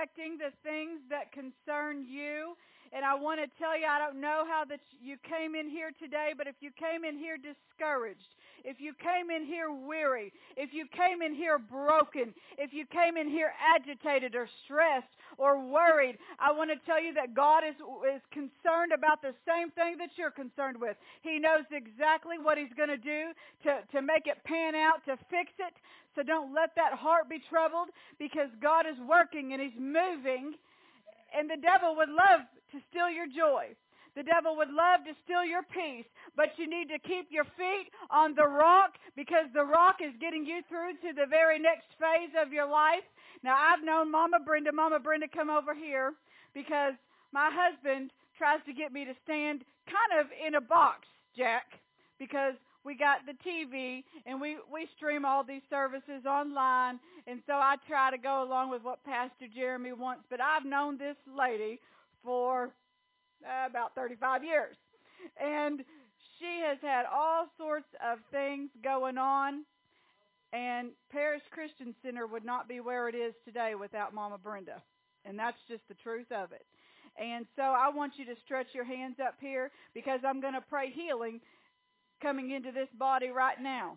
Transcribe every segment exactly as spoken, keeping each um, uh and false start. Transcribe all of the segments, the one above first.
affecting the things that concern you. And I want to tell you, I don't know how that you came in here today, but if you came in here discouraged, if you came in here weary, if you came in here broken, if you came in here agitated or stressed or worried, I want to tell you that God is, is concerned about the same thing that you're concerned with. He knows exactly what He's going to do to, to make it pan out, to fix it. So don't let that heart be troubled, because God is working and He's moving. And the devil would love to steal your joy. The devil would love to steal your peace. But you need to keep your feet on the rock, because the rock is getting you through to the very next phase of your life. Now, I've known Mama Brenda. Mama Brenda, come over here, because my husband tries to get me to stand kind of in a box, Jack, because we got the T V, and we, we stream all these services online, and so I try to go along with what Pastor Jeremy wants. But I've known this lady for uh, about thirty-five years, and she has had all sorts of things going on, and Parish Christian Center would not be where it is today without Mama Brenda, and that's just the truth of it. And so I want you to stretch your hands up here, because I'm going to pray healing coming into this body right now.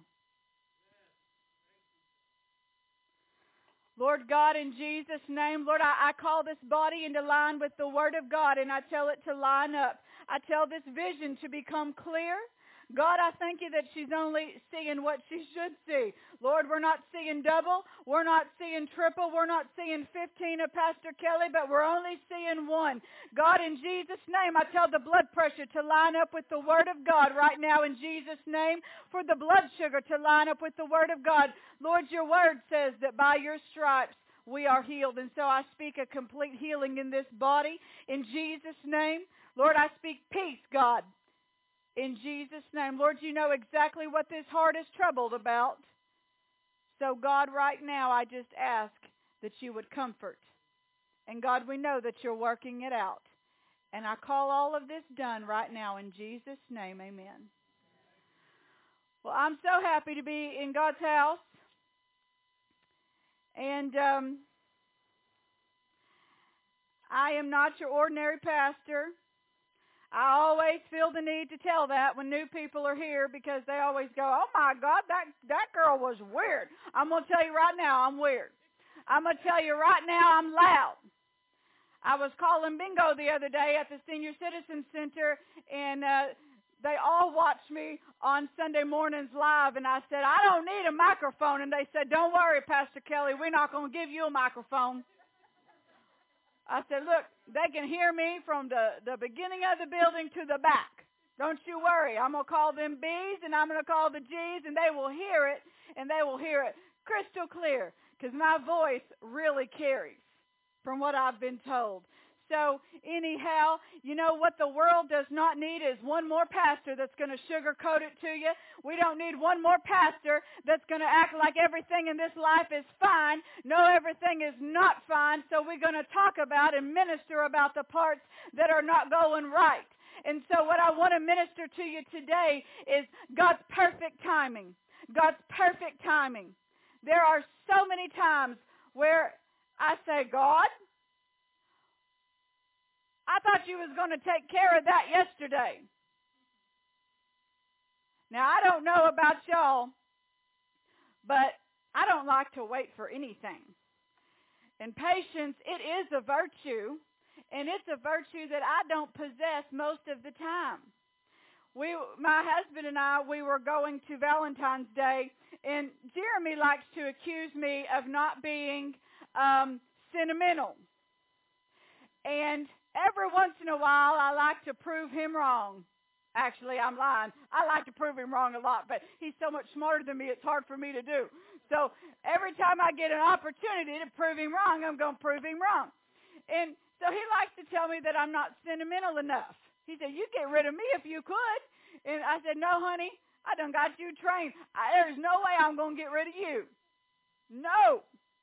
Lord God, in Jesus' name, Lord, I, I call this body into line with the Word of God, and I tell it to line up. I tell this vision to become clear. God, I thank you that she's only seeing what she should see. Lord, we're not seeing double. We're not seeing triple. We're not seeing fifteen of Pastor Kelly, but we're only seeing one. God, in Jesus' name, I tell the blood pressure to line up with the Word of God right now in Jesus' name, for the blood sugar to line up with the Word of God. Lord, your Word says that by your stripes we are healed, and so I speak a complete healing in this body in Jesus' name. Lord, I speak peace, God, in Jesus' name. Lord, you know exactly what this heart is troubled about. So, God, right now, I just ask that you would comfort. And, God, we know that you're working it out. And I call all of this done right now in Jesus' name. Amen. Well, I'm so happy to be in God's house. And um, I am not your ordinary pastor. I always feel the need to tell that when new people are here, because they always go, oh my God, that, that girl was weird. I'm going to tell you right now, I'm weird. I'm going to tell you right now, I'm loud. I was calling bingo the other day at the Senior Citizen Center, and uh, they all watched me on Sunday mornings live, and I said, I don't need a microphone. And they said, don't worry, Pastor Kelly, we're not going to give you a microphone. I said, look, they can hear me from the, the beginning of the building to the back. Don't you worry. I'm going to call them B's, and I'm going to call the G's, and they will hear it, and they will hear it crystal clear, because my voice really carries from what I've been told. So anyhow, you know what the world does not need is one more pastor that's going to sugarcoat it to you. We don't need one more pastor that's going to act like everything in this life is fine. No, everything is not fine. So we're going to talk about and minister about the parts that are not going right. And so what I want to minister to you today is God's perfect timing. God's perfect timing. There are so many times where I say, God, I thought you was going to take care of that yesterday. Now, I don't know about y'all, but I don't like to wait for anything. And patience, it is a virtue, and it's a virtue that I don't possess most of the time. We, my husband and I, we were going to Valentine's Day, and Jeremy likes to accuse me of not being um, sentimental. And every once in a while, I like to prove him wrong. Actually, I'm lying. I like to prove him wrong a lot, but he's so much smarter than me, it's hard for me to do. So every time I get an opportunity to prove him wrong, I'm going to prove him wrong. And so he likes to tell me that I'm not sentimental enough. He said, you get rid of me if you could. And I said, no, honey, I done got you trained. I, there's no way I'm going to get rid of you. No.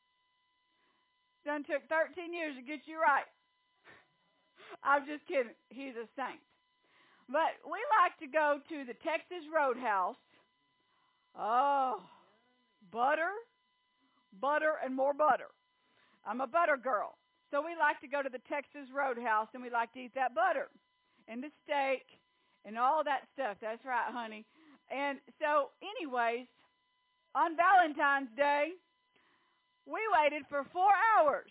Done took thirteen years to get you right. I'm just kidding. He's a saint. But we like to go to the Texas Roadhouse. Oh, butter, butter, and more butter. I'm a butter girl. So we like to go to the Texas Roadhouse, and we like to eat that butter and the steak and all that stuff. That's right, honey. And so, anyways, on Valentine's Day, we waited for four hours.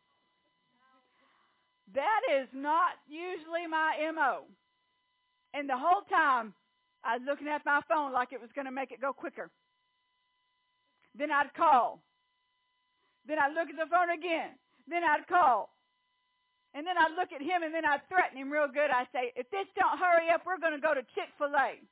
That is not usually my M O. And the whole time, I was looking at my phone like it was going to make it go quicker. Then I'd call. Then I'd look at the phone again. Then I'd call. And then I'd look at him, and then I'd threaten him real good. I'd say, if this don't hurry up, we're going to go to Chick-fil-A.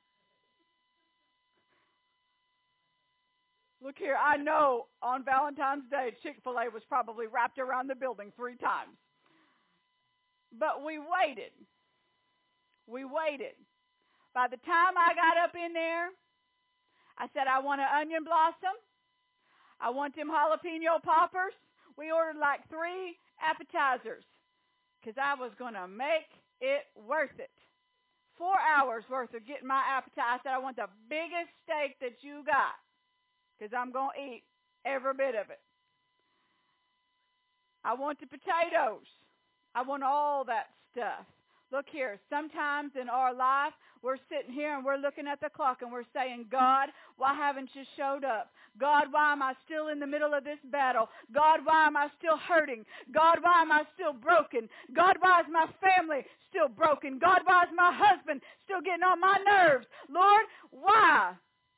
Look here, I know on Valentine's Day, Chick-fil-A was probably wrapped around the building three times. But we waited. We waited. By the time I got up in there, I said, I want an onion blossom. I want them jalapeno poppers. We ordered like three appetizers because I was going to make it worth it. Four hours worth of getting my appetizer. I said, I want the biggest steak that you got because I'm going to eat every bit of it. I want the potatoes. I want all that stuff. Look here, sometimes in our life, we're sitting here and we're looking at the clock and we're saying, God, why haven't you showed up? God, why am I still in the middle of this battle? God, why am I still hurting? God, why am I still broken? God, why is my family still broken? God, why is my husband still getting on my nerves? Lord, why?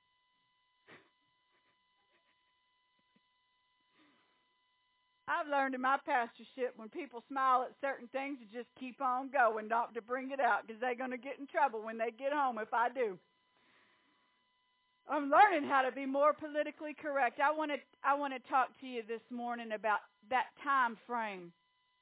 I've learned in my pastorship when people smile at certain things to just keep on going, not to bring it out, because they're going to get in trouble when they get home if I do. I'm learning how to be more politically correct. I want to I want to talk to you this morning about that time frame.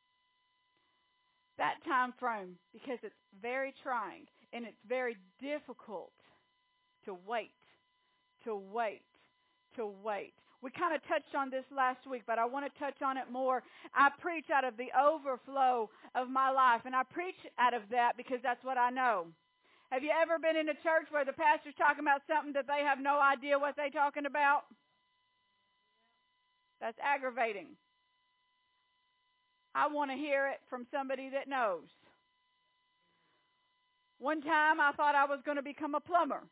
That time frame, because it's very trying and it's very difficult to wait, to wait, to wait. We kind of touched on this last week, but I want to touch on it more. I preach out of the overflow of my life, and I preach out of that because that's what I know. Have you ever been in a church where the pastor's talking about something that they have no idea what they're talking about? That's aggravating. I want to hear it from somebody that knows. One time I thought I was going to become a plumber.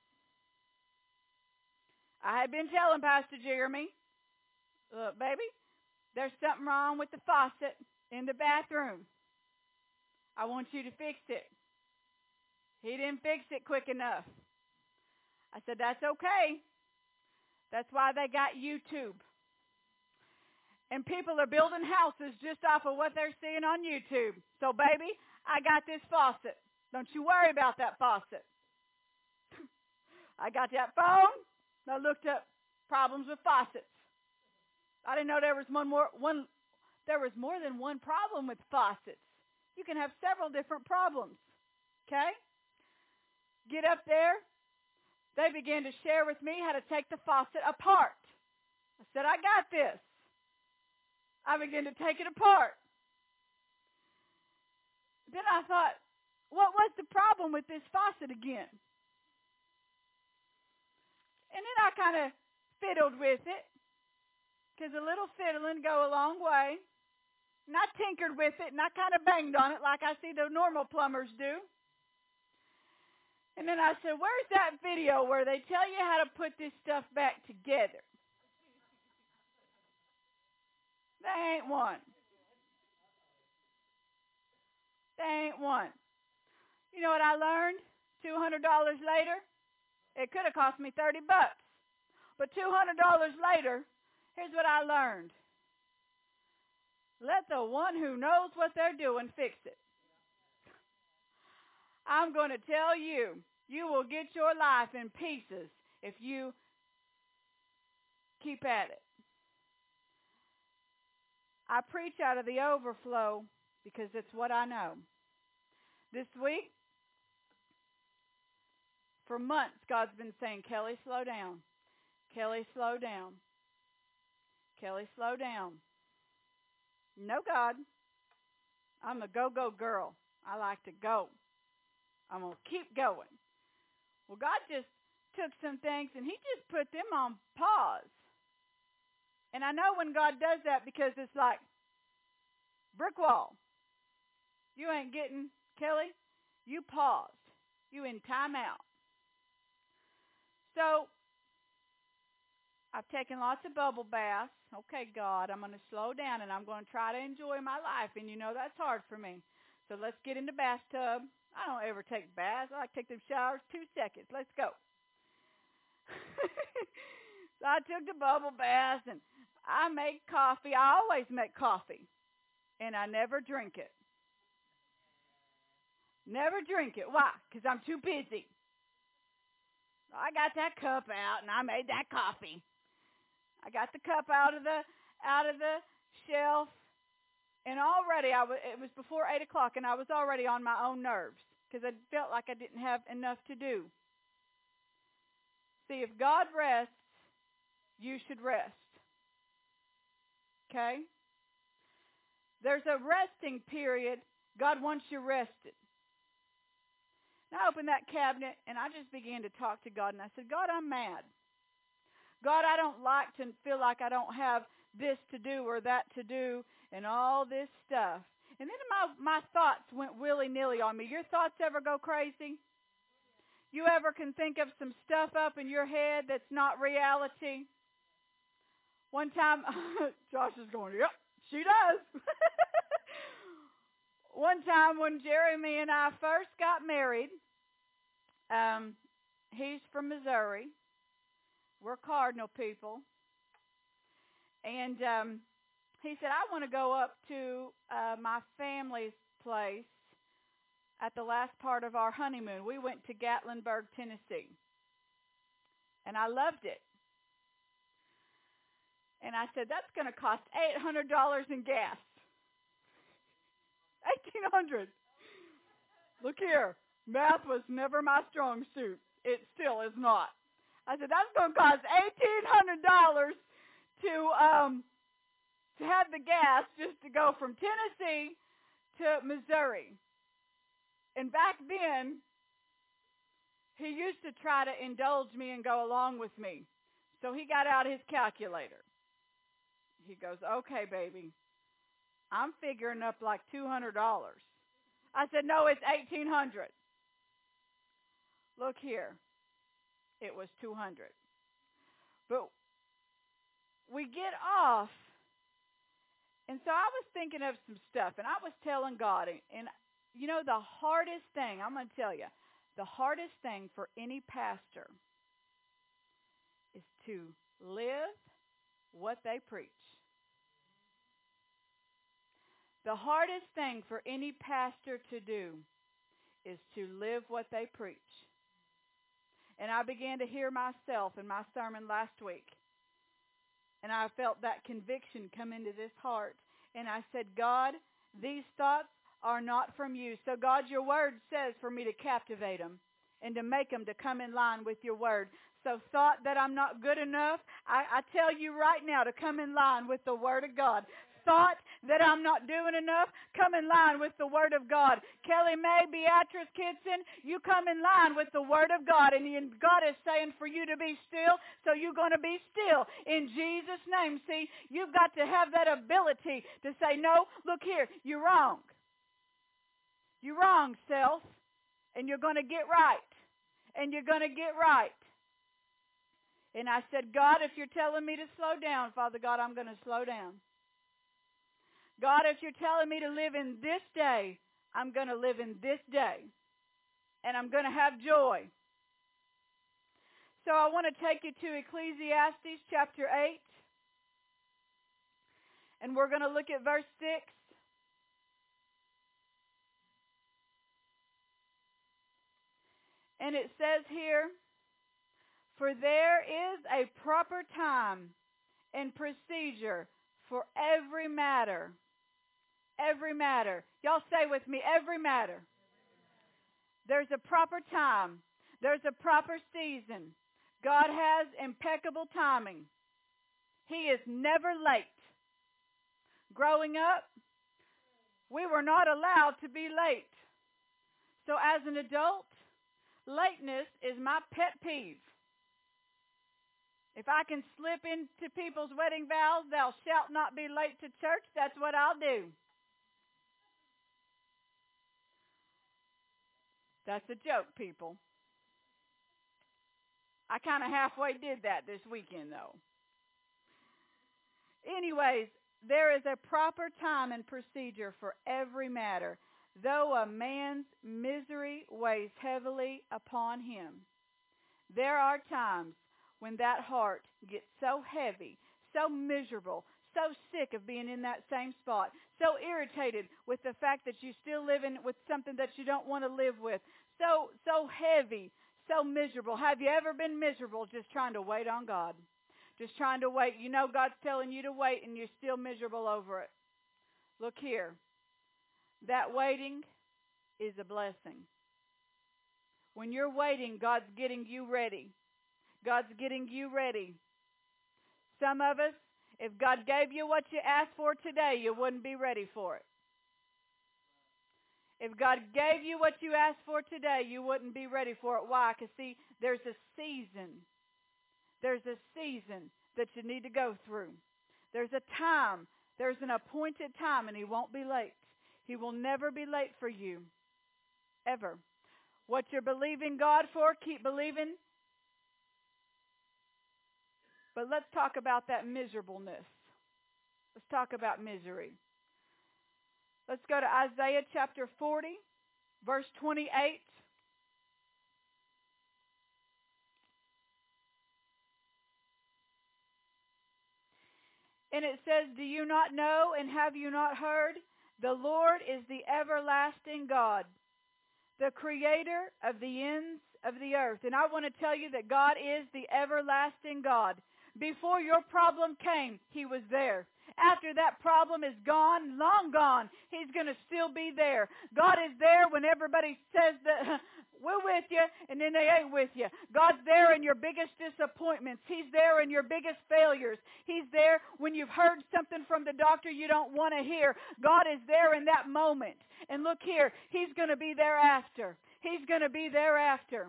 I had been telling Pastor Jeremy, look, baby, there's something wrong with the faucet in the bathroom. I want you to fix it. He didn't fix it quick enough. I said, that's okay. That's why they got YouTube. And people are building houses just off of what they're seeing on YouTube. So, baby, I got this faucet. Don't you worry about that faucet. I got that phone. I looked up problems with faucets. I didn't know there was one more one. There was more than one problem with faucets. You can have several different problems. Okay? Get up there. They began to share with me how to take the faucet apart. I said, I got this. I began to take it apart. Then I thought, what was the problem with this faucet again? And then I kind of fiddled with it, because a little fiddling go a long way. And I tinkered with it, and I kind of banged on it like I see the normal plumbers do. And then I said, where's that video where they tell you how to put this stuff back together? There ain't one. There ain't one. You know what I learned two hundred dollars later? It could have cost me thirty bucks. But two hundred dollars later, here's what I learned. Let the one who knows what they're doing fix it. I'm going to tell you, you will get your life in pieces if you keep at it. I preach out of the overflow because it's what I know. This week, for months, God's been saying, Kelly, slow down. Kelly, slow down. Kelly, slow down. No, God. I'm a go-go girl. I like to go. I'm going to keep going. Well, God just took some things and he just put them on pause. And I know when God does that because it's like, Brick wall. You ain't getting, Kelly, you paused. You in timeout. So, I've taken lots of bubble baths. Okay, God, I'm going to slow down and I'm going to try to enjoy my life. And you know that's hard for me. So let's get in the bathtub. I don't ever take baths. I like to take them showers. Two seconds. Let's go. So I took the bubble bath and I make coffee. I always make coffee. And I never drink it. Never drink it. Why? Because I'm too busy. I got that cup out and I made that coffee. I got the cup out of the out of the shelf, and already I was, it was before eight o'clock, and I was already on my own nerves because I felt like I didn't have enough to do. See, if God rests, you should rest. Okay? There's a resting period. God wants you rested. And I opened that cabinet, and I just began to talk to God, and I said, God, I'm mad. God, I don't like to feel like I don't have this to do or that to do and all this stuff. And then my, my thoughts went willy-nilly on me. Your thoughts ever go crazy? You ever can think of some stuff up in your head that's not reality? One time, Josh is going, yep, she does. One time when Jeremy and I first got married, um, he's from Missouri. We're Cardinal people. And um, he said, I want to go up to uh, my family's place at the last part of our honeymoon. We went to Gatlinburg, Tennessee. And I loved it. And I said, that's going to cost eight hundred dollars in gas. eighteen hundred dollars. Look here. Math was never my strong suit. It still is not. I said, that's going to cost eighteen hundred dollars to um, to have the gas just to go from Tennessee to Missouri. And back then, he used to try to indulge me and go along with me. So he got out his calculator. He goes, okay, baby, I'm figuring up like two hundred dollars. I said, no, it's eighteen hundred dollars. Look here. It was two hundred dollars. But we get off, and so I was thinking of some stuff, and I was telling God, and, and you know, the hardest thing, I'm going to tell you, the hardest thing for any pastor is to live what they preach. The hardest thing for any pastor to do is to live what they preach. And I began to hear myself in my sermon last week. And I felt that conviction come into this heart. And I said, God, these thoughts are not from you. So God, your word says for me to captivate them and to make them to come in line with your word. So thought that I'm not good enough, I, I tell you right now to come in line with the word of God. Thought that I'm not doing enough, come in line with the word of God. Kelly May, Beatrice Kitson, you come in line with the word of God. And God is saying for you to be still, so you're going to be still. In Jesus' name, see, you've got to have that ability to say, no, look here, you're wrong. You're wrong, self. And you're going to get right. And you're going to get right. And I said, God, if you're telling me to slow down, Father God, I'm going to slow down. God, if you're telling me to live in this day, I'm going to live in this day. And I'm going to have joy. So I want to take you to Ecclesiastes chapter eight. And we're going to look at verse six. And it says here, for there is a proper time and procedure for every matter. Every matter. Y'all say with me, every matter. There's a proper time. There's a proper season. God has impeccable timing. He is never late. Growing up, we were not allowed to be late. So as an adult, lateness is my pet peeve. If I can slip into people's wedding vows, thou shalt not be late to church, that's what I'll do. That's a joke, people. I kind of halfway did that this weekend, though. Anyways, there is a proper time and procedure for every matter, though a man's misery weighs heavily upon him. There are times when that heart gets so heavy, so miserable, so sick of being in that same spot, so irritated with the fact that you still live in with something that you don't want to live with, so so heavy, so miserable. Have you ever been miserable just trying to wait on God? Just trying to wait. You know God's telling you to wait and you're still miserable over it. Look here. That waiting is a blessing. When you're waiting, God's getting you ready. God's getting you ready. Some of us, if God gave you what you asked for today, you wouldn't be ready for it. If God gave you what you asked for today, you wouldn't be ready for it. Why? Because, see, there's a season. There's a season that you need to go through. There's a time. There's an appointed time, and He won't be late. He will never be late for you, ever. What you're believing God for, keep believing. But let's talk about that miserableness. Let's talk about misery. Let's go to Isaiah chapter forty, verse twenty-eight. And it says, "Do you not know, and have you not heard? The Lord is the everlasting God, the creator of the ends of the earth." And I want to tell you that God is the everlasting God. Before your problem came, He was there. After that problem is gone, long gone, He's going to still be there. God is there when everybody says that we're with you, and then they ain't with you. God's there in your biggest disappointments. He's there in your biggest failures. He's there when you've heard something from the doctor you don't want to hear. God is there in that moment. And look here, He's going to be there after. He's going to be there after.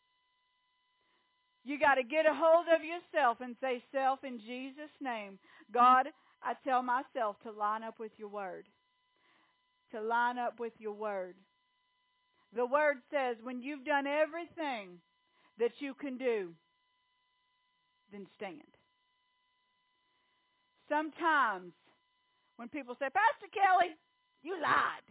You got to get a hold of yourself and say, "Self, in Jesus' name, God, I tell myself to line up with your word." To line up with your word. The word says, when you've done everything that you can do, then stand. Sometimes when people say, "Pastor Kelly, you lied,"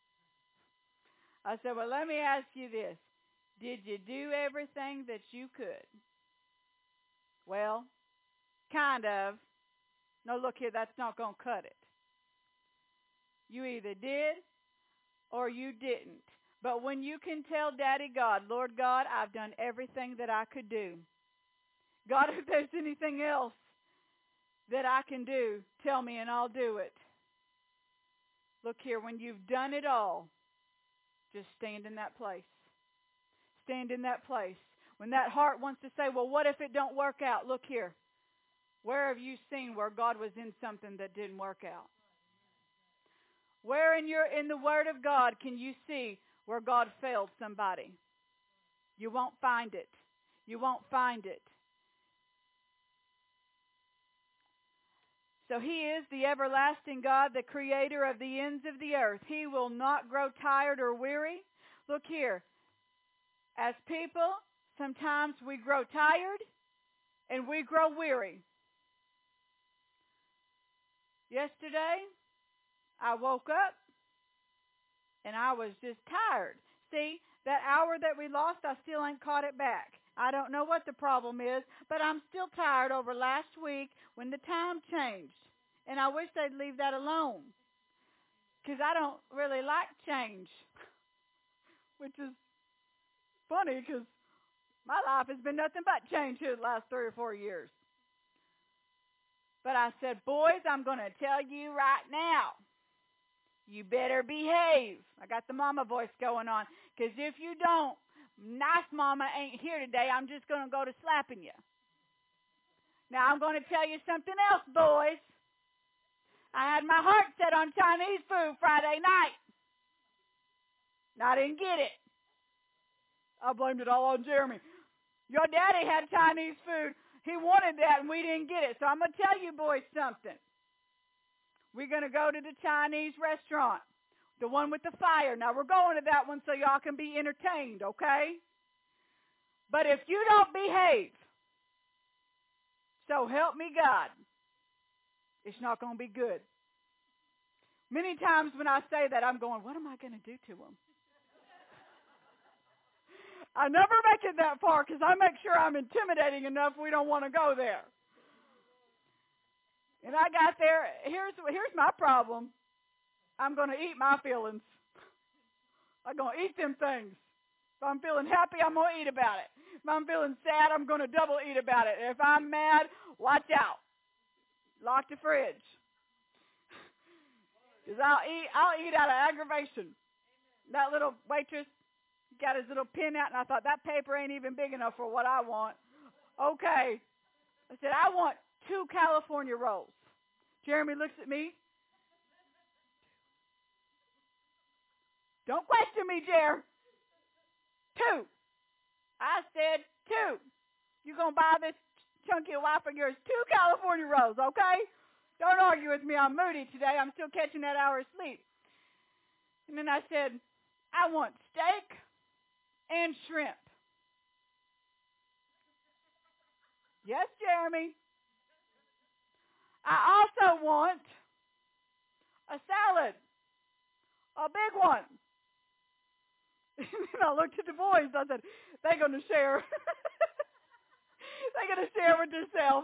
I said, well, let me ask you this. Did you do everything that you could? Well, kind of. No, look here, that's not going to cut it. You either did or you didn't. But when you can tell Daddy God, "Lord God, I've done everything that I could do. God, if there's anything else that I can do, tell me and I'll do it." Look here, when you've done it all, just stand in that place. Stand in that place. When that heart wants to say, "Well, what if it don't work out?" Look here. Where have you seen where God was in something that didn't work out? Where in your in the Word of God can you see where God failed somebody? You won't find it. You won't find it. So He is the everlasting God, the creator of the ends of the earth. He will not grow tired or weary. Look here. As people, sometimes we grow tired and we grow weary. Yesterday, I woke up and I was just tired. See, that hour that we lost, I still ain't caught it back. I don't know what the problem is, but I'm still tired over last week when the time changed. And I wish they'd leave that alone, because I don't really like change, which is funny because my life has been nothing but change here the last three or four years. But I said, "Boys, I'm going to tell you right now, you better behave." I got the mama voice going on, because if you don't, nice mama ain't here today. I'm just going to go to slapping you. Now, I'm going to tell you something else, boys. I had my heart set on Chinese food Friday night. And I didn't get it. I blamed it all on Jeremy. Your daddy had Chinese food. He wanted that, and we didn't get it. So I'm going to tell you boys something. We're going to go to the Chinese restaurant. The one with the fire. Now, we're going to that one so y'all can be entertained, okay? But if you don't behave, so help me God, it's not going to be good. Many times when I say that, I'm going, what am I going to do to him? I never make it that far because I make sure I'm intimidating enough we don't want to go there. And I got there. Here's, here's my problem. I'm going to eat my feelings. I'm going to eat them things. If I'm feeling happy, I'm going to eat about it. If I'm feeling sad, I'm going to double eat about it. If I'm mad, watch out. Lock the fridge. Because I'll eat, I'll eat out of aggravation. That little waitress got his little pin out, and I thought, that paper ain't even big enough for what I want. Okay. I said, I want two California rolls. Jeremy looks at me. Don't question me, Jer. Two. I said two. You going to buy this chunky wife of yours two California rolls, okay? Don't argue with me. I'm moody today. I'm still catching that hour of sleep. And then I said, I want steak and shrimp. Yes, Jeremy. I also want a salad, a big one. And I looked at the boys. I said, they're going to share. They're going to share with themselves.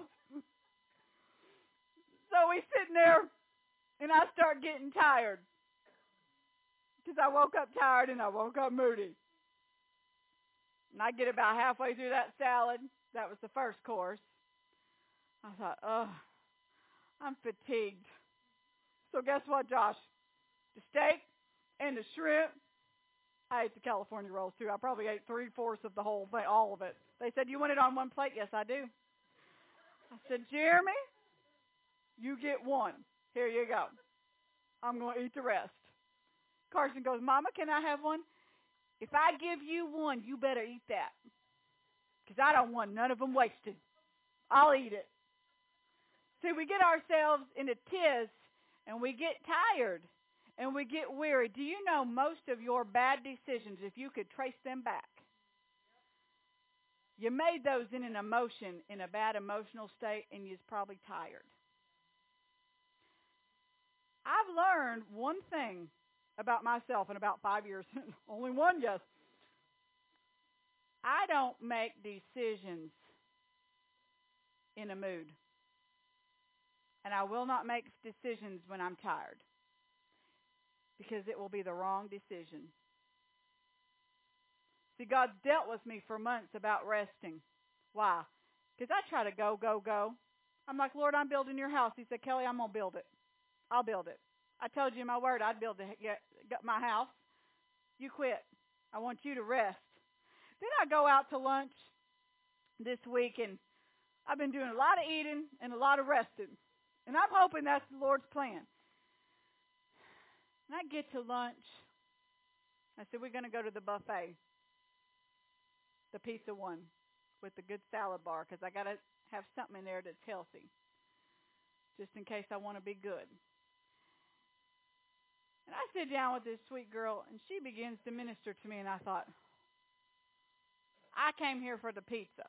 So we sitting there, and I start getting tired. Because I woke up tired, and I woke up moody. And I get about halfway through that salad. That was the first course. I thought, oh, I'm fatigued. So guess what, Josh? The steak and the shrimp. I ate the California rolls, too. I probably ate three-fourths of the whole thing, all of it. They said, you want it on one plate? Yes, I do. I said, Jeremy, you get one. Here you go. I'm going to eat the rest. Carson goes, Mama, can I have one? If I give you one, you better eat that. Because I don't want none of them wasted. I'll eat it. See, we get ourselves in a tiz, and we get tired, and we get weary. Do you know most of your bad decisions, if you could trace them back, you made those in an emotion, in a bad emotional state, and you're probably tired. I've learned one thing about myself in about five years. Only one, yes. I don't make decisions in a mood. And I will not make decisions when I'm tired. Because it will be the wrong decision. See, God's dealt with me for months about resting. Why? Because I try to go, go, go. I'm like, Lord, I'm building your house. He said, Kelly, I'm going to build it. I'll build it. I told you in my word I'd build the, my house. You quit. I want you to rest. Then I go out to lunch this week, and I've been doing a lot of eating and a lot of resting. And I'm hoping that's the Lord's plan. And I get to lunch. I said, we're going to go to the buffet, the pizza one, with the good salad bar, because I got to have something in there that's healthy, just in case I want to be good. And I sit down with this sweet girl, and she begins to minister to me, and I thought, I came here for the pizza.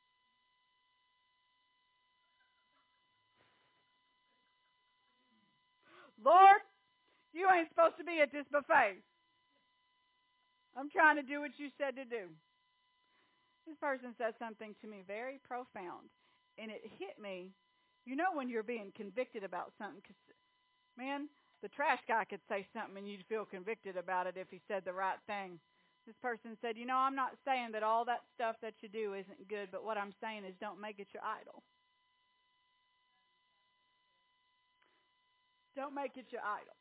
Lord, you ain't supposed to be at this buffet. I'm trying to do what you said to do. This person said something to me very profound, and it hit me. You know when you're being convicted about something, because, man, the trash guy could say something and you'd feel convicted about it if he said the right thing. This person said, you know, I'm not saying that all that stuff that you do isn't good, but what I'm saying is don't make it your idol. Don't make it your idol.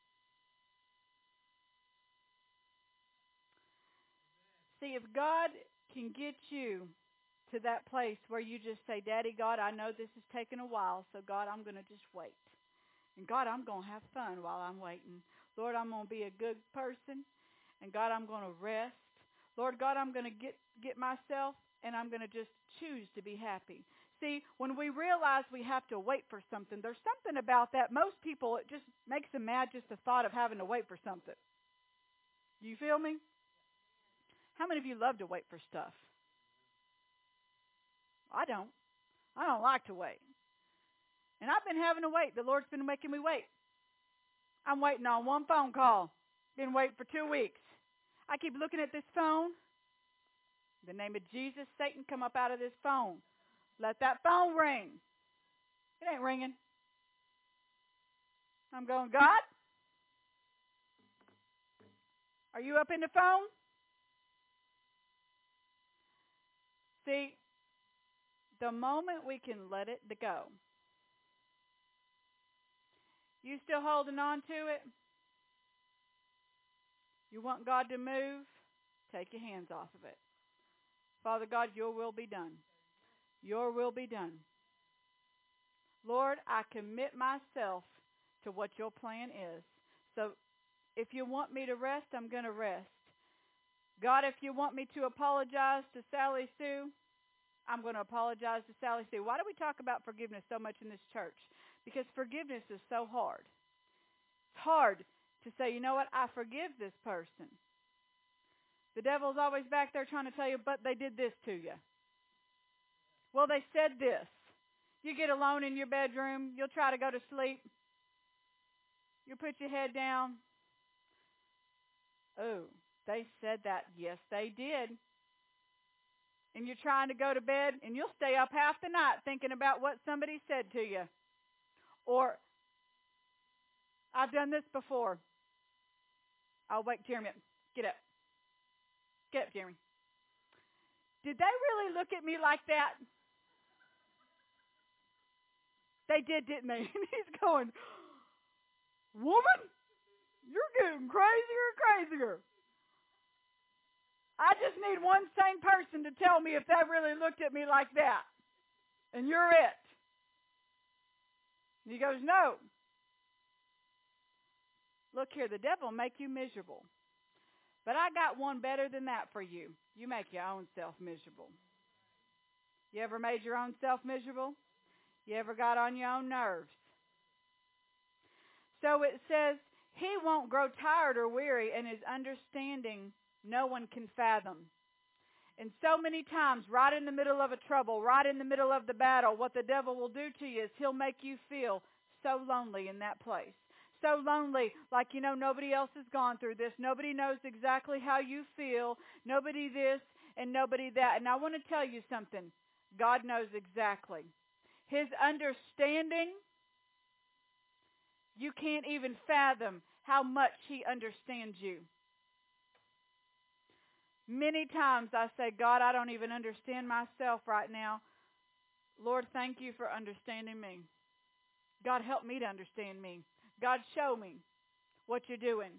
See, if God can get you to that place where you just say, Daddy, God, I know this is taking a while, so God, I'm going to just wait. And God, I'm going to have fun while I'm waiting. Lord, I'm going to be a good person. And God, I'm going to rest. Lord God, I'm going to get, get myself, and I'm going to just choose to be happy. See, when we realize we have to wait for something, there's something about that. Most people, it just makes them mad just the thought of having to wait for something. You feel me? How many of you love to wait for stuff? I don't. I don't like to wait. And I've been having to wait. The Lord's been making me wait. I'm waiting on one phone call. Been waiting for two weeks. I keep looking at this phone. In the name of Jesus, Satan, come up out of this phone. Let that phone ring. It ain't ringing. I'm going, God, are you up in the phone? See, the moment we can let it go, you still holding on to it? You want God to move? Take your hands off of it. Father God, your will be done. Your will be done. Lord, I commit myself to what your plan is. So if you want me to rest, I'm going to rest. God, if you want me to apologize to Sally Sue, I'm going to apologize to Sally Sue. Why do we talk about forgiveness so much in this church? Because forgiveness is so hard. It's hard to say, you know what, I forgive this person. The devil's always back there trying to tell you, but they did this to you. Well, they said this. You get alone in your bedroom. You'll try to go to sleep. You put your head down. Oh, they said that. Yes, they did. And you're trying to go to bed, and you'll stay up half the night thinking about what somebody said to you. Or, I've done this before. I'll wake Jeremy up. Get up. Get up, Jeremy. Did they really look at me like that? They did, didn't they? And he's going, woman, you're getting crazier and crazier. I just need one sane person to tell me if they really looked at me like that. And you're it. And he goes, no. Look here, the devil will make you miserable. But I got one better than that for you. You make your own self miserable. You ever made your own self miserable? You ever got on your own nerves? So it says, he won't grow tired or weary, and his understanding no one can fathom. And so many times, right in the middle of a trouble, right in the middle of the battle, what the devil will do to you is he'll make you feel so lonely in that place. So lonely, like, you know, nobody else has gone through this. Nobody knows exactly how you feel. Nobody this and nobody that. And I want to tell you something. God knows exactly. His understanding, you can't even fathom how much he understands you. Many times I say, God, I don't even understand myself right now. Lord, thank you for understanding me. God, help me to understand me. God, show me what you're doing.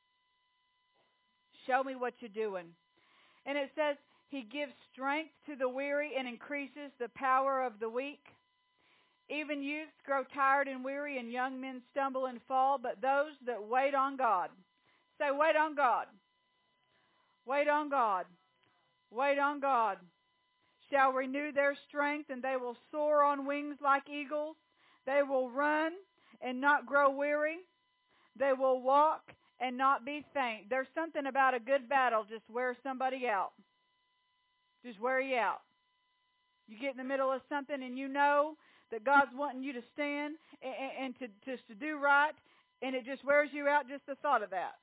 Show me what you're doing. And it says, he gives strength to the weary and increases the power of the weak. Even youths grow tired and weary, and young men stumble and fall, but those that wait on God. Say, wait on God. Wait on God. Wait on God. Shall renew their strength, and they will soar on wings like eagles. They will run and not grow weary. They will walk and not be faint. There's something about a good battle just wear somebody out. Just wear you out. You get in the middle of something and you know that God's wanting you to stand and, and to just to do right, and it just wears you out just the thought of that.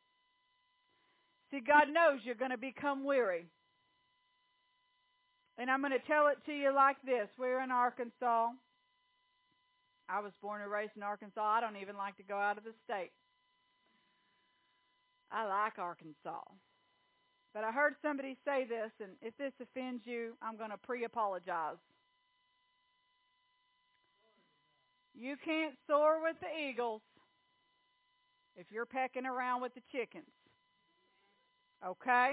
See, God knows you're going to become weary. And I'm going to tell it to you like this. We're in Arkansas. I was born and raised in Arkansas. I don't even like to go out of the state. I like Arkansas. But I heard somebody say this, and if this offends you, I'm going to pre-apologize. You can't soar with the eagles if you're pecking around with the chickens. Okay?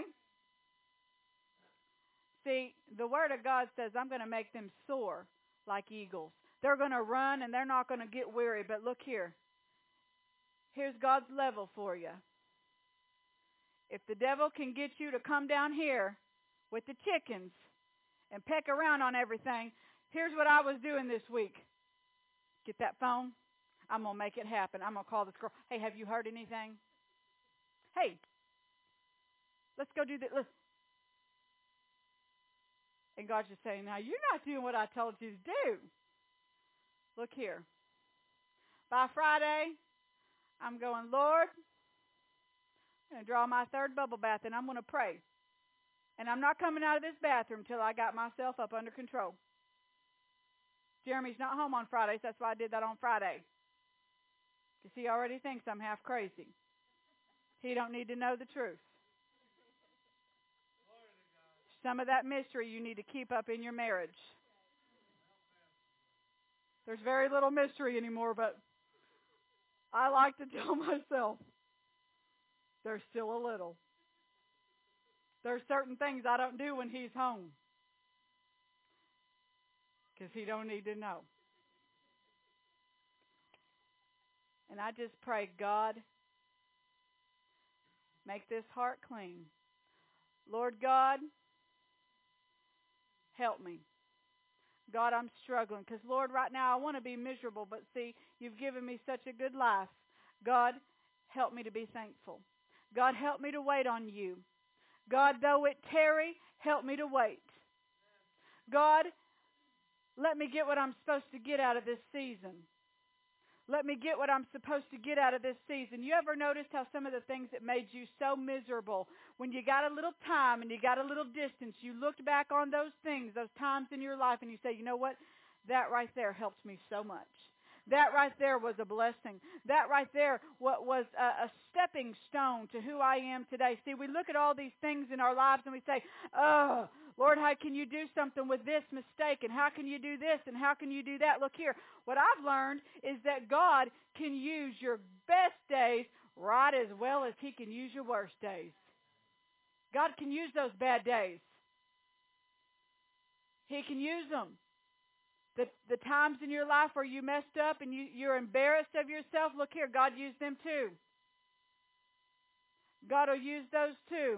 See, the Word of God says, I'm going to make them soar like eagles. They're going to run and they're not going to get weary. But look here. Here's God's level for you. If the devil can get you to come down here with the chickens and peck around on everything, Here's what I was doing this week. Get that phone. I'm going to make it happen. I'm going to call this girl. Hey, have you heard anything? Hey, let's go do that. Let's. And God's just saying, now, you're not doing what I told you to do. Look here. By Friday, I'm going, Lord, I'm going to draw my third bubble bath, and I'm going to pray. And I'm not coming out of this bathroom till I got myself up under control. Jeremy's not home on Fridays. That's why I did that on Friday. Because he already thinks I'm half crazy. He don't need to know the truth. Some of that mystery you need to keep up in your marriage. There's very little mystery anymore, but I like to tell myself there's still a little. There's certain things I don't do when he's home because he don't need to know. And I just pray, God, make this heart clean. Lord God, help me. God, I'm struggling because, Lord, right now I want to be miserable, but see, you've given me such a good life. God, help me to be thankful. God, help me to wait on you. God, though it tarry, help me to wait. God, let me get what I'm supposed to get out of this season. Let me get what I'm supposed to get out of this season. You ever noticed how some of the things that made you so miserable, when you got a little time and you got a little distance, you looked back on those things, those times in your life, and you say, you know what? That right there helped me so much. That right there was a blessing. That right there what was a, a stepping stone to who I am today. See, we look at all these things in our lives and we say, oh, Lord, how can you do something with this mistake? And how can you do this? And how can you do that? Look here. What I've learned is that God can use your best days right as well as he can use your worst days. God can use those bad days. He can use them. The, the times in your life where you messed up and you, you're embarrassed of yourself, look here, God used them too. God will use those too.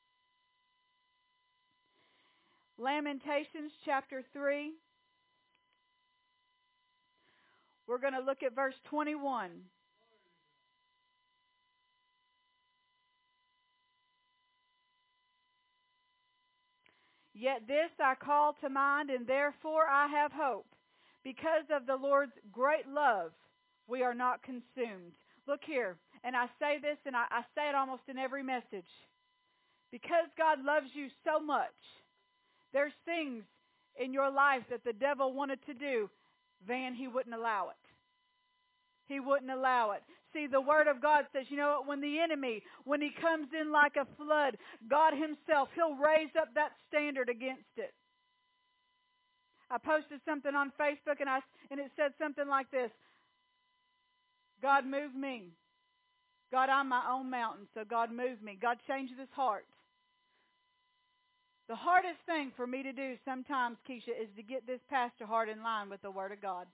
Lamentations chapter three. We're going to look at verse twenty-one. Yet this I call to mind, and therefore I have hope. Because of the Lord's great love, we are not consumed. Look here, and I say this, and I, I say it almost in every message. Because God loves you so much, there's things in your life that the devil wanted to do, Van, he wouldn't allow it. He wouldn't allow it. See, the Word of God says, you know what, when the enemy, when he comes in like a flood, God himself, he'll raise up that standard against it. I posted something on Facebook, and I and it said something like this. God, move me. God, I'm my own mountain, so God, move me. God, change this heart. The hardest thing for me to do sometimes, Keisha, is to get this pastor heart in line with the Word of God.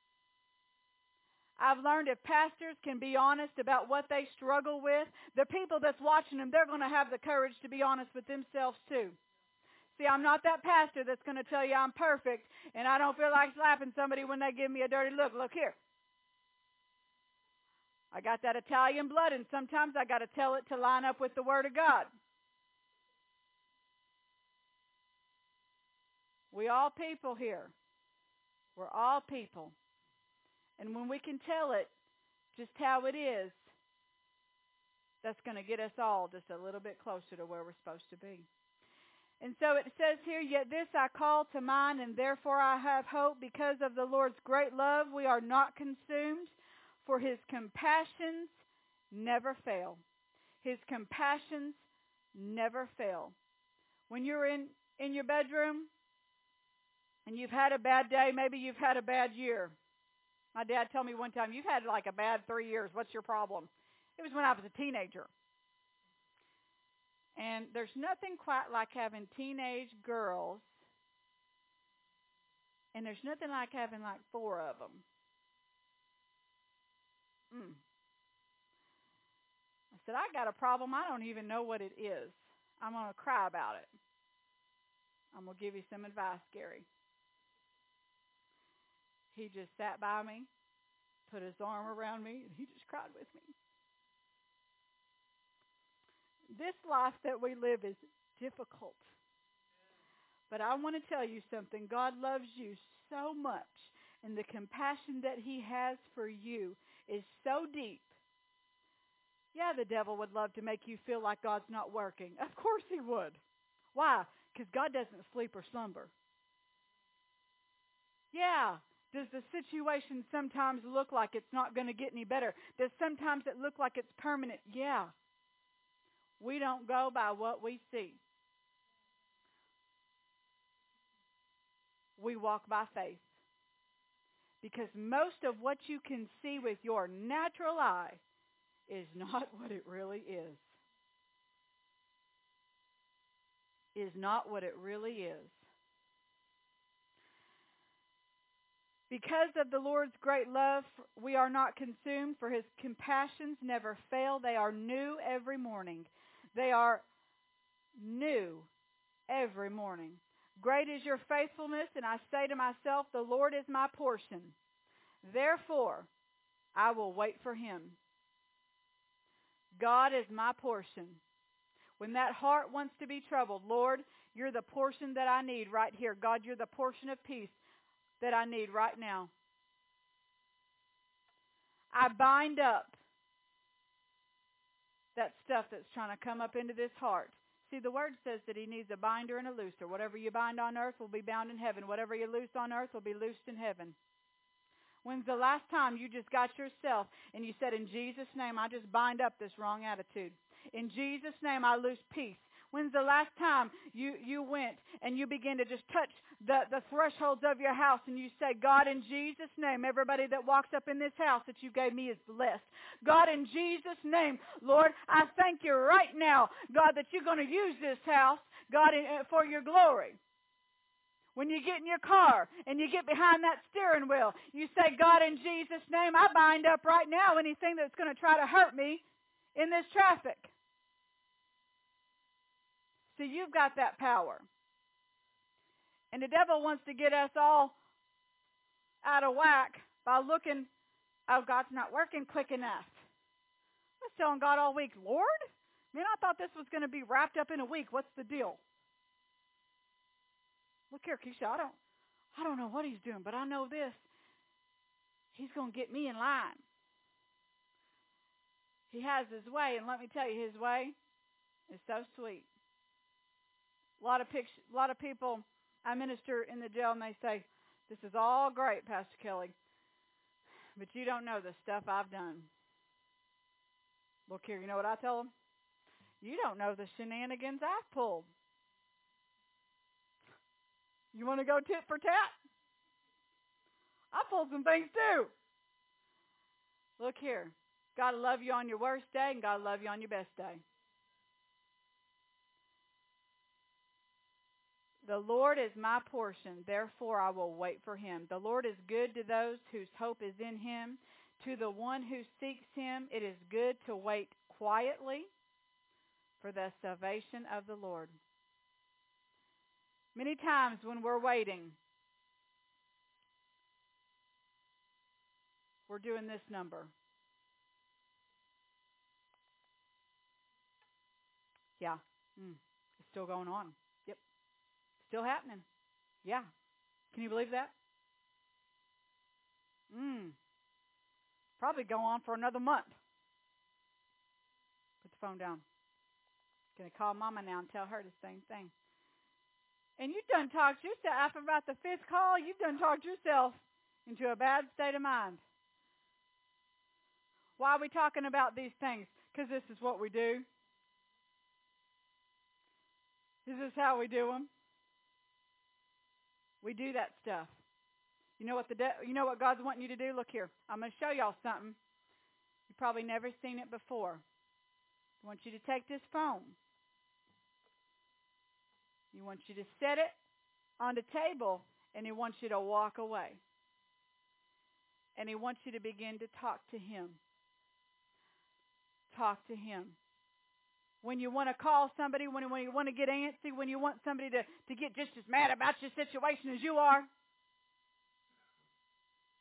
I've learned if pastors can be honest about what they struggle with, the people that's watching them, they're going to have the courage to be honest with themselves too. See, I'm not that pastor that's going to tell you I'm perfect, and I don't feel like slapping somebody when they give me a dirty look. Look here. I got that Italian blood, and sometimes I got to tell it to line up with the Word of God. We all people here. We're all people. And when we can tell it just how it is, that's going to get us all just a little bit closer to where we're supposed to be. And so it says here, yet this I call to mind, and therefore I have hope. Because of the Lord's great love, we are not consumed, for his compassions never fail. His compassions never fail. When you're in, in your bedroom and you've had a bad day, maybe you've had a bad year. My dad told me one time, you've had like a bad three years. What's your problem? It was when I was a teenager. And there's nothing quite like having teenage girls. And there's nothing like having like four of them. Mm. I said, I got a problem. I don't even know what it is. I'm going to cry about it. I'm going to give you some advice, Gary. He just sat by me, put his arm around me, and he just cried with me. This life that we live is difficult. But I want to tell you something. God loves you so much, and the compassion that he has for you is so deep. Yeah, the devil would love to make you feel like God's not working. Of course he would. Why? Because God doesn't sleep or slumber. Yeah. Does the situation sometimes look like it's not going to get any better? Does sometimes it look like it's permanent? Yeah. We don't go by what we see. We walk by faith. Because most of what you can see with your natural eye is not what it really is. Is not what it really is. Because of the Lord's great love, we are not consumed, for his compassions never fail. They are new every morning. They are new every morning. Great is your faithfulness, and I say to myself, the Lord is my portion. Therefore, I will wait for him. God is my portion. When that heart wants to be troubled, Lord, you're the portion that I need right here. God, you're the portion of peace that I need right now. I bind up that stuff that's trying to come up into this heart. See, the word says that he needs a binder and a looser. Whatever you bind on earth will be bound in heaven. Whatever you loose on earth will be loosed in heaven. When's the last time you just got yourself and you said, in Jesus' name, I just bind up this wrong attitude. In Jesus' name, I loose peace. When's the last time you, you went and you began to just touch the, the thresholds of your house and you say, God, in Jesus' name, everybody that walks up in this house that you gave me is blessed. God, in Jesus' name, Lord, I thank you right now, God, that you're going to use this house, God, for your glory. When you get in your car and you get behind that steering wheel, you say, God, in Jesus' name, I bind up right now anything that's going to try to hurt me in this traffic. See, you've got that power. And the devil wants to get us all out of whack by looking, oh, God's not working quick enough. I was telling God all week, Lord, man, I thought this was going to be wrapped up in a week. What's the deal? Look here, Keisha, I don't, I don't know what he's doing, but I know this. He's going to get me in line. He has his way, and let me tell you, his way is so sweet. A lot of pictures, a lot of people, I minister in the jail, and they say, this is all great, Pastor Kelly, but you don't know the stuff I've done. Look here, you know what I tell them? You don't know the shenanigans I've pulled. You want to go tit for tat? I pulled some things too. Look here. God will love you on your worst day, and God will love you on your best day. The Lord is my portion, therefore I will wait for him. The Lord is good to those whose hope is in him. To the one who seeks him, it is good to wait quietly for the salvation of the Lord. Many times when we're waiting, we're doing this number. Yeah, mm, it's still going on. Yep, still happening. Yeah, can you believe that? Mm, probably go on for another month. Put the phone down. Gonna call Mama now and tell her the same thing. And you've done talked yourself, after about the fifth call, you've done talked yourself into a bad state of mind. Why are we talking about these things? Because this is what we do. This is how we do them. We do that stuff. You know what the de- you know what God's wanting you to do? Look here. I'm going to show y'all something. You've probably never seen it before. I want you to take this phone. He wants you to set it on the table, and he wants you to walk away. And he wants you to begin to talk to him. Talk to him. When you want to call somebody, when, when you want to get antsy, when you want somebody to, to get just as mad about your situation as you are,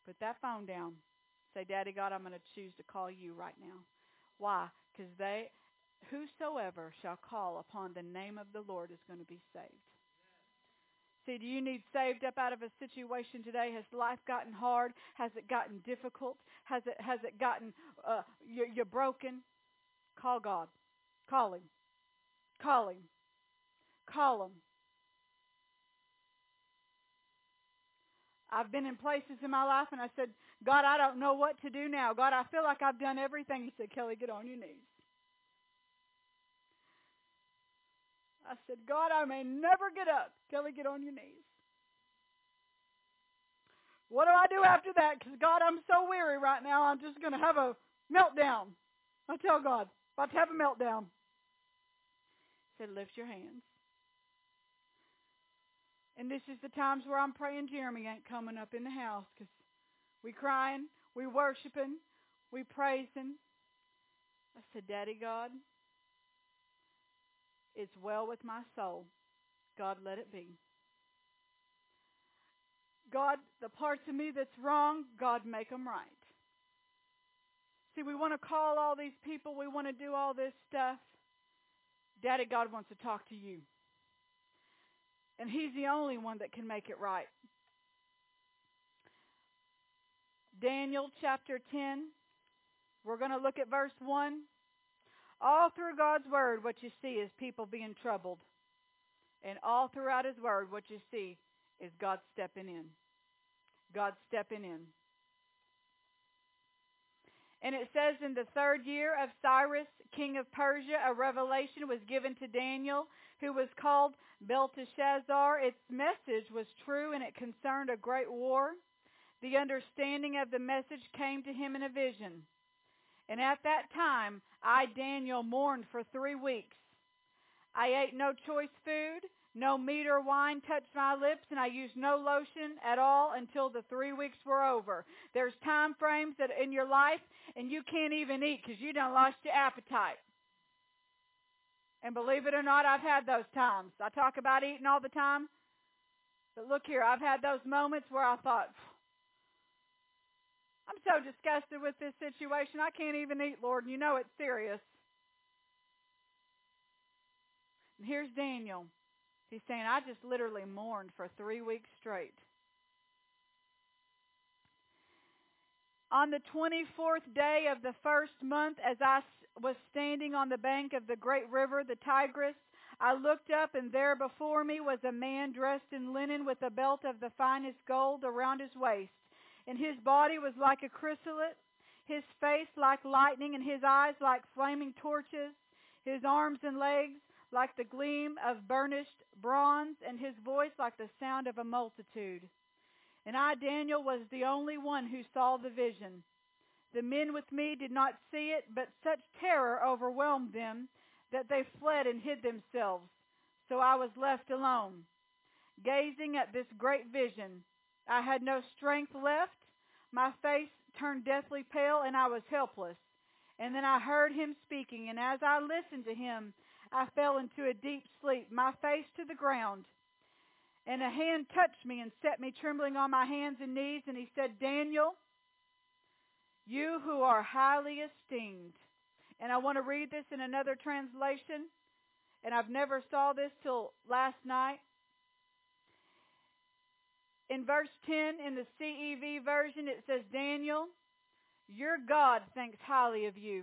Put that phone down. Say, Daddy God, I'm going to choose to call you right now. Why? Because they, whosoever shall call upon the name of the Lord is going to be saved. See, do you need saved up out of a situation today? Has life gotten hard? Has it gotten difficult? Has it has it gotten, uh, you're, you're broken? Call God. Call Him. Call Him. Call Him. I've been in places in my life and I said, God, I don't know what to do now. God, I feel like I've done everything. He said, Kelly, get on your knees. I said, God, I may never get up. Kelly, get on your knees. What do I do after that? Because, God, I'm so weary right now. I'm just going to have a meltdown. I tell God, about to have a meltdown. He said, lift your hands. And this is the times where I'm praying Jeremy ain't coming up in the house because we crying, we worshiping, we praising. I said, Daddy God, it's well with my soul. God, let it be. God, the parts of me that's wrong, God, make them right. See, we want to call all these people. We want to do all this stuff. Daddy God wants to talk to you. And He's the only one that can make it right. Daniel chapter ten. We're going to look at verse one. All through God's Word, what you see is people being troubled. And all throughout His Word, what you see is God stepping in. God stepping in. And it says in the third year of Cyrus, king of Persia, a revelation was given to Daniel, who was called Belteshazzar. Its message was true and it concerned a great war. The understanding of the message came to him in a vision. And at that time, I, Daniel, mourned for three weeks. I ate no choice food, no meat or wine touched my lips, and I used no lotion at all until the three weeks were over. There's time frames that in your life, and you can't even eat because you done lost your appetite. And believe it or not, I've had those times. I talk about eating all the time. But look here, I've had those moments where I thought, I'm so disgusted with this situation, I can't even eat, Lord, and you know it's serious. And here's Daniel. He's saying, I just literally mourned for three weeks straight. On the twenty-fourth day of the first month, as I was standing on the bank of the great river, the Tigris, I looked up, and there before me was a man dressed in linen with a belt of the finest gold around his waist. And his body was like a chrysolite, his face like lightning, and his eyes like flaming torches, his arms and legs like the gleam of burnished bronze, and his voice like the sound of a multitude. And I, Daniel, was the only one who saw the vision. The men with me did not see it, but such terror overwhelmed them that they fled and hid themselves. So I was left alone, gazing at this great vision. I had no strength left. My face turned deathly pale, and I was helpless. And then I heard him speaking, and as I listened to him, I fell into a deep sleep, my face to the ground. And a hand touched me and set me trembling on my hands and knees, and he said, Daniel, you who are highly esteemed. And I want to read this in another translation, and I've never saw this till last night. In verse ten in the C E V version, it says, Daniel, your God thinks highly of you.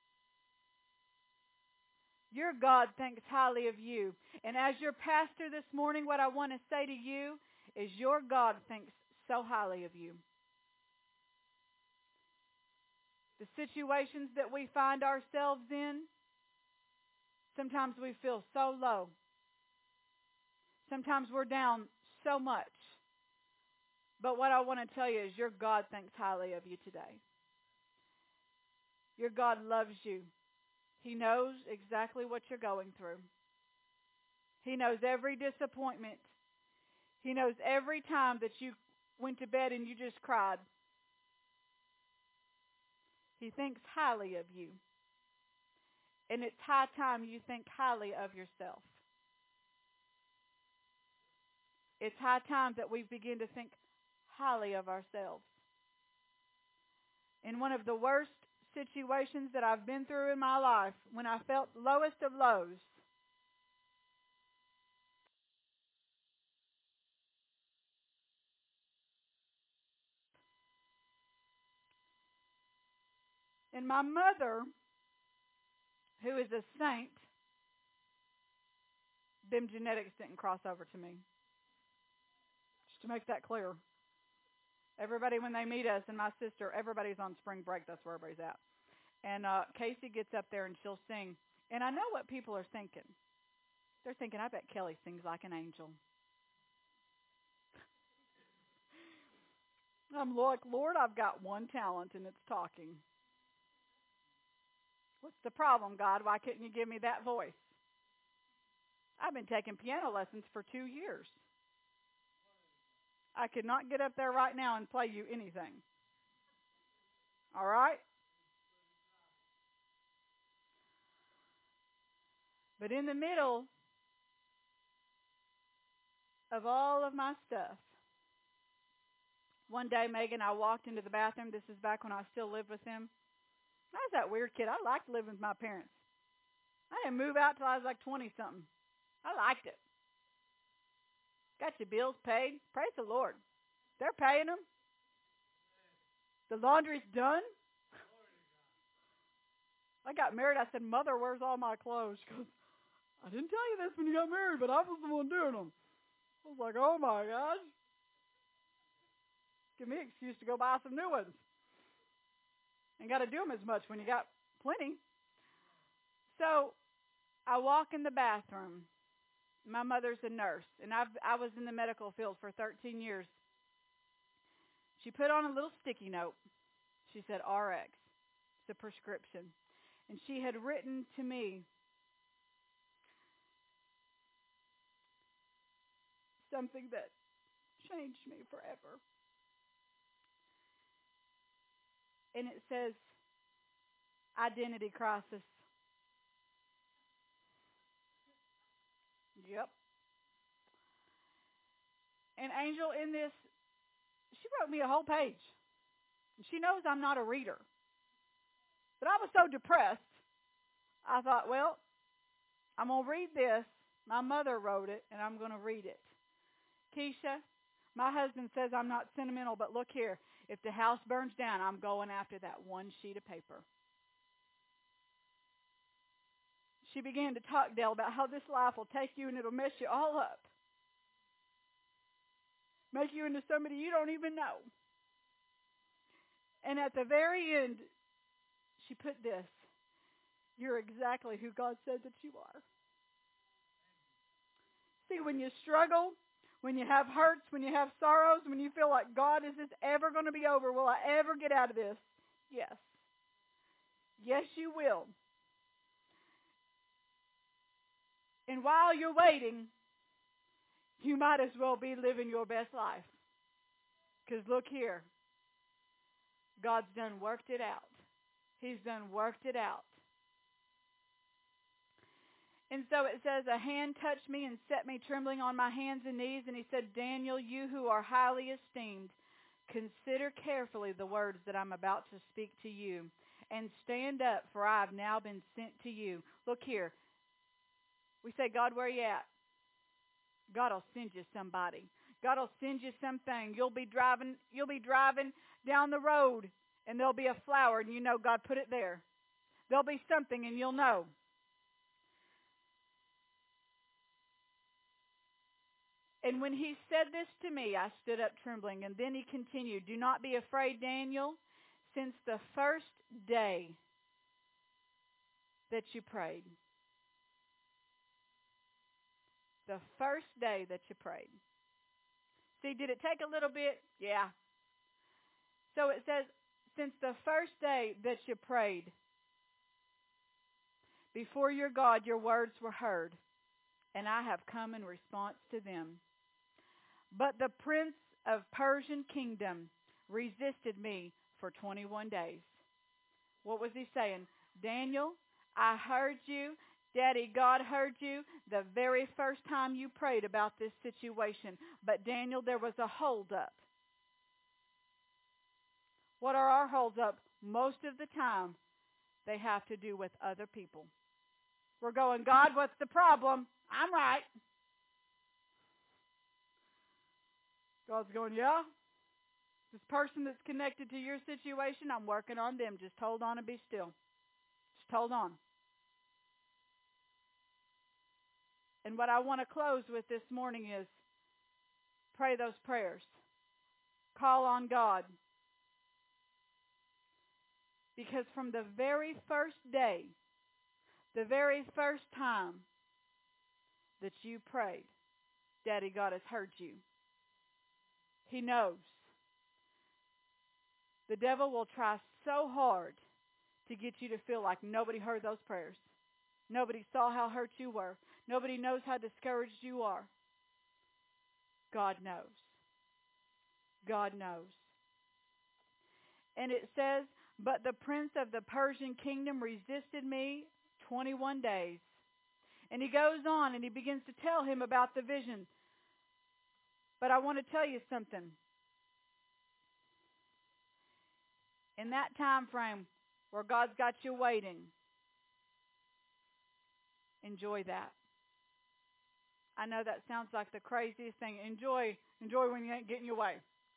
Your God thinks highly of you. And as your pastor this morning, what I want to say to you is your God thinks so highly of you. The situations that we find ourselves in, sometimes we feel so low. Sometimes we're down so much. But what I want to tell you is your God thinks highly of you today. Your God loves you. He knows exactly what you're going through. He knows every disappointment. He knows every time that you went to bed and you just cried. He thinks highly of you. And it's high time you think highly of yourself. It's high time that we begin to think highly of ourselves. in one of the worst situations that I've been through in my life, when I felt lowest of lows. And my mother, who is a saint, them genetics didn't cross over to me. Just to make that clear. Everybody, when they meet us, and my sister, everybody's on spring break. That's where everybody's at. And uh, Casey gets up there and she'll sing. And I know what people are thinking. They're thinking, I bet Kelly sings like an angel. I'm like, Lord, I've got one talent, and it's talking. What's the problem, God? Why couldn't you give me that voice? I've been taking piano lessons for two years. I could not get up there right now and play you anything. All right? But in the middle of all of my stuff, one day, Megan, I walked into the bathroom. This is back when I still lived with them. I was that weird kid. I liked living with my parents. I didn't move out till I was like twenty-something. I liked it. Got your bills paid. Praise the Lord. They're paying them. The laundry's done. I got married. I said, Mother, where's all my clothes? She goes, I didn't tell you this when you got married, but I was the one doing them. I was like, oh, my gosh. Give me an excuse to go buy some new ones. Ain't got to do them as much when you got plenty. So I walk in the bathroom. My mother's a nurse, and I've, I was in the medical field for thirteen years. She put on a little sticky note. She said R X. It's a prescription. And she had written to me something that changed me forever. And it says, identity crisis. Yep. And Angel, in this, she wrote me a whole page. She knows I'm not a reader. But I was so depressed, I thought, well, I'm going to read this. My mother wrote it, and I'm going to read it. Keisha, my husband says I'm not sentimental, but look here. If the house burns down, I'm going after that one sheet of paper. She began to talk, Dale, about how this life will take you and it'll mess you all up. Make you into somebody you don't even know. And at the very end, she put this. You're exactly who God said that you are. See, when you struggle, when you have hurts, when you have sorrows, when you feel like, God, is this ever going to be over? Will I ever get out of this? Yes. Yes, you will. And while you're waiting, you might as well be living your best life. Because look here. God's done worked it out. He's done worked it out. And so it says, a hand touched me and set me trembling on my hands and knees. And he said, Daniel, you who are highly esteemed, consider carefully the words that I'm about to speak to you. And stand up, for I have now been sent to you. Look here. We say, God, where are you at? God will send you somebody. God will send you something. You'll be driving, you'll be driving down the road, and there'll be a flower, and you know God put it there. There'll be something, and you'll know. And when he said this to me, I stood up trembling. And then he continued, do not be afraid, Daniel. Since the first day that you prayed, the first day that you prayed. See, did it take a little bit? Yeah. So it says, since the first day that you prayed, before your God, your words were heard, and I have come in response to them. But the prince of Persian kingdom resisted me for twenty-one days. What was he saying? Daniel, I heard you. Daddy, God heard you the very first time you prayed about this situation. But Daniel, there was a hold up. What are our holds up? most of the time, they have to do with other people. We're going, God, what's the problem? I'm right. God's going, yeah. This person that's connected to your situation, I'm working on them. Just hold on and be still. Just hold on. And what I want to close with this morning is pray those prayers. Call on God. Because from the very first day, the very first time that you prayed, Daddy God has heard you. He knows. The devil will try so hard to get you to feel like nobody heard those prayers. Nobody saw how hurt you were. Nobody knows how discouraged you are. God knows. God knows. And it says, but the prince of the Persian kingdom resisted me twenty-one days. And he goes on and he begins to tell him about the vision. But I want to tell you something. In that time frame where God's got you waiting, enjoy that. I know that sounds like the craziest thing. Enjoy, enjoy when you ain't getting your way.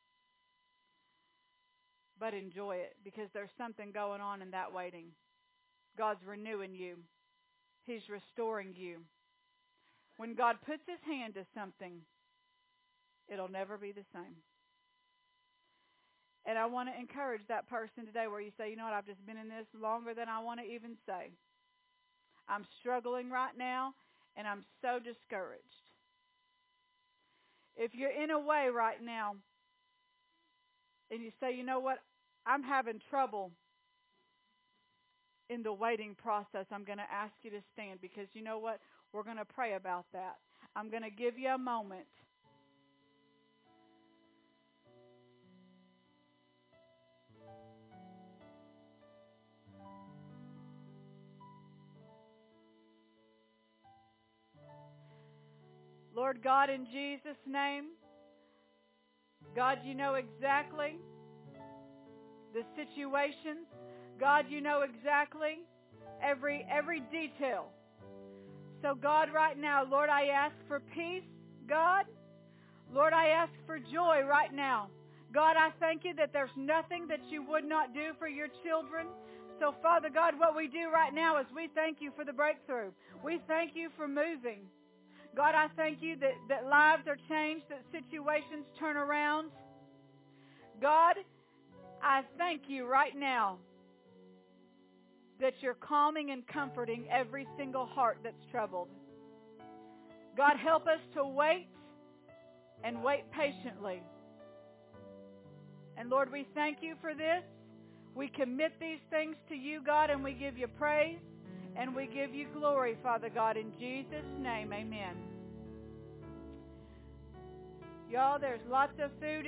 But enjoy it, because there's something going on in that waiting. God's renewing you. He's restoring you. When God puts his hand to something, it'll never be the same. And I want to encourage that person today where you say, you know what, I've just been in this longer than I want to even say. I'm struggling right now, and I'm so discouraged. If you're in a way right now, and you say, you know what, I'm having trouble in the waiting process, I'm going to ask you to stand, because you know what, we're going to pray about that. I'm going to give you a moment. Lord God, in Jesus' name, God, you know exactly the situations. God, you know exactly every every detail. So God, right now, Lord, I ask for peace, God. Lord, I ask for joy right now. God, I thank you that there's nothing that you would not do for your children. So, Father God, what we do right now is we thank you for the breakthrough. We thank you for moving. God, I thank you that, that lives are changed, that situations turn around. God, I thank you right now that you're calming and comforting every single heart that's troubled. God, help us to wait and wait patiently. And Lord, we thank you for this. We commit these things to you, God, and we give you praise and we give you glory, Father God, in Jesus' name, amen. Y'all, there's lots of food